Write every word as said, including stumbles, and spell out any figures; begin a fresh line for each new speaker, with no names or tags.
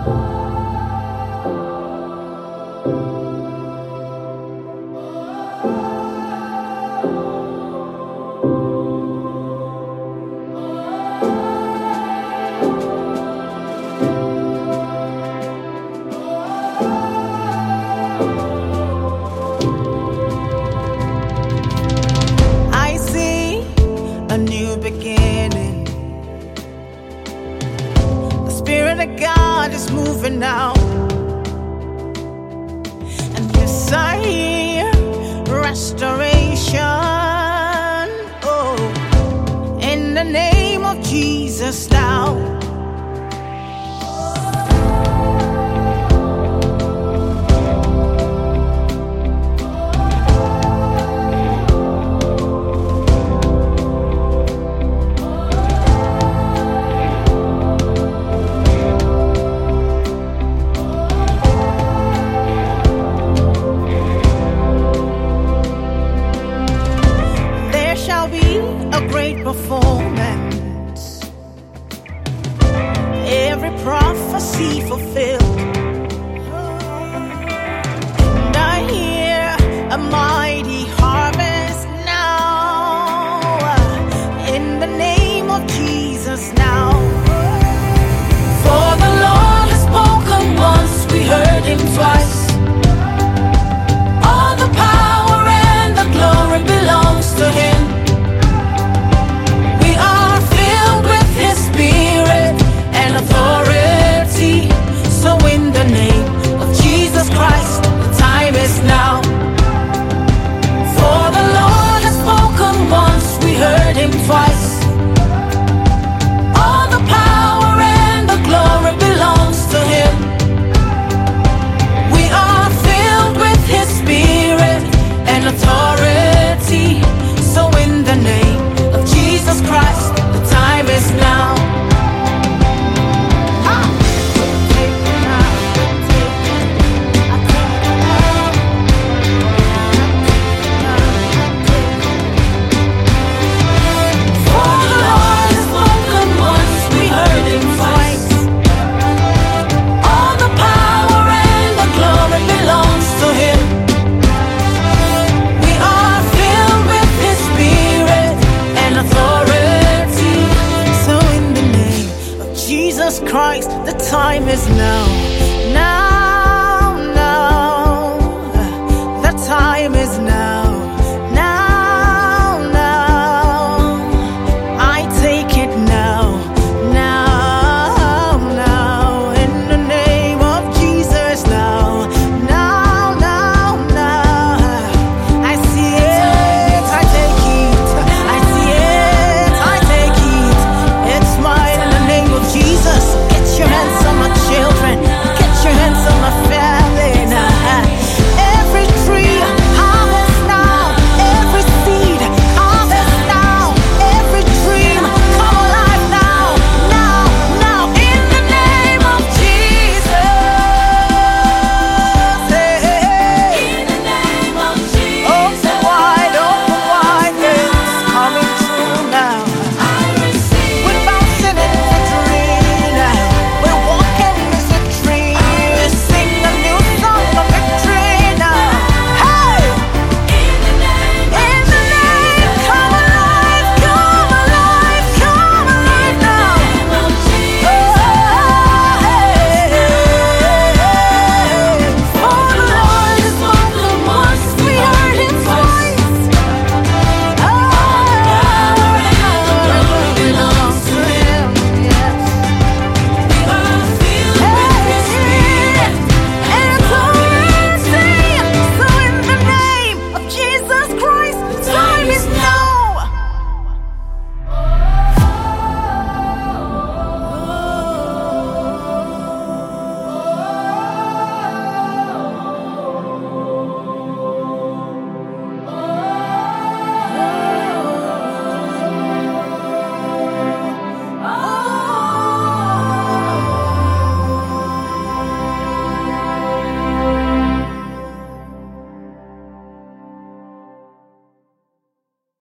I see a new beginning. The Spirit of God is moving now. And yes, I hear restoration. Oh, in the name of Jesus now. A great performance, every prophecy fulfilled, and I hear a mighty harvest now, in the name of Jesus now. For the Lord has spoken once, we heard him twice. All the power and the glory belongs to him. Authority, so in the name of Jesus Christ, the time is now. For the Lord has spoken once, we heard him twice. All the power and the glory belongs to him. We are filled with his spirit and authority, so in the name of Jesus Christ, the time is now. Jesus Christ, the time is now. Now.